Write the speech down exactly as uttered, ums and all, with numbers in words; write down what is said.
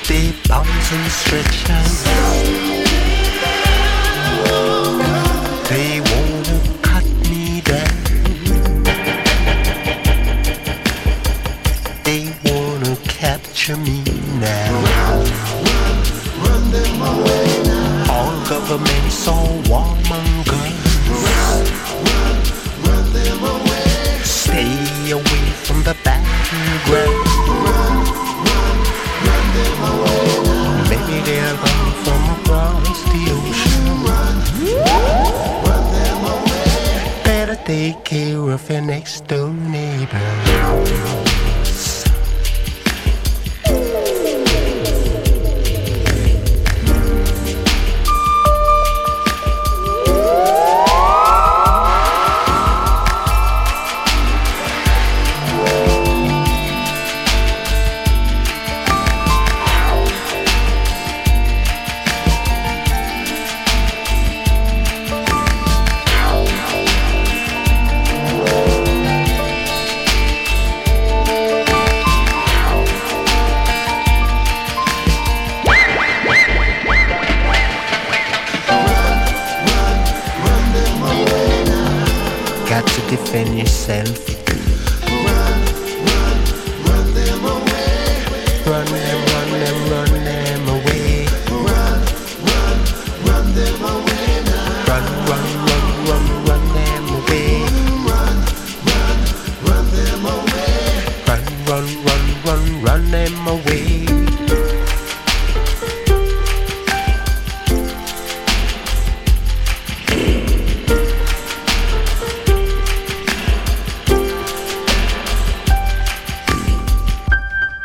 They bounce and stretch and they wanna cut me down. They wanna capture me now. Run, run, run them away now. All governments, all warmongers. Run, run, run them away. Stay away from the battleground. Run, run, run them away now. Maybe they'll come from across the ocean. Run, run, run them away. Better take care of your next door neighbors. Defend yourself. Run, run, run them away. Run them, run them, run them away. Run, run, run them away now. Run, run, run, run, run them away. Run, run, run them away. Run, run, run, run, run them away.